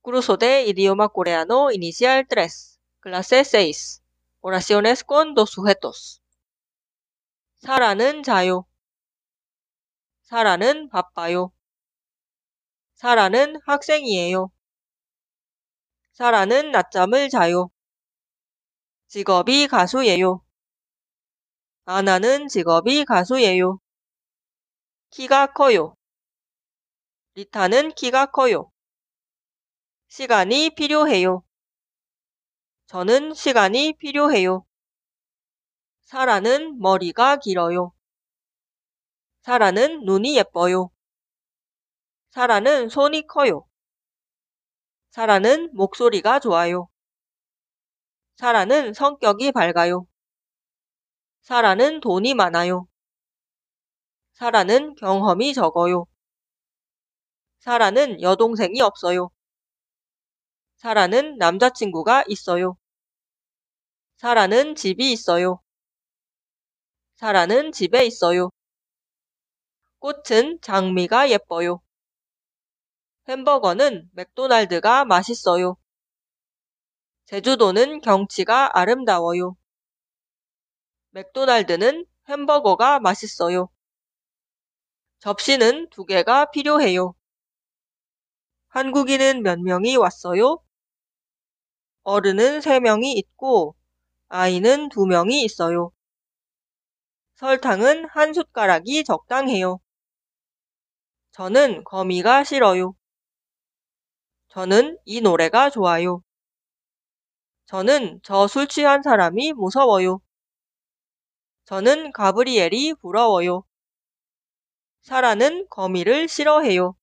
Curso de idioma coreano inicial 3, clase 6. Oraciones con dos sujetos. 사라는 자요. 사라는 바빠요. 사라는 학생이에요. 사라는 낮잠을 자요. 직업이 가수예요. 아나는 직업이 가수예요. 키가 커요. 리타는 키가 커요. 시간이 필요해요. 저는 시간이 필요해요. 사라는 머리가 길어요. 사라는 눈이 예뻐요. 사라는 손이 커요. 사라는 목소리가 좋아요. 사라는 성격이 밝아요. 사라는 돈이 많아요. 사라는 경험이 적어요. 사라는 여동생이 없어요. 사라는 남자친구가 있어요. 사라는 집이 있어요. 사라는 집에 있어요. 꽃은 장미가 예뻐요. 햄버거는 맥도날드가 맛있어요. 제주도는 경치가 아름다워요. 맥도날드는 햄버거가 맛있어요. 접시는 2개가 필요해요. 한국인은 몇 명이 왔어요? 어른은 3명이 있고 아이는 2명이 있어요. 설탕은 1숟가락이 적당해요. 저는 거미가 싫어요. 저는 이 노래가 좋아요. 저는 저 술 취한 사람이 무서워요. 저는 가브리엘이 부러워요. 사라는 거미를 싫어해요.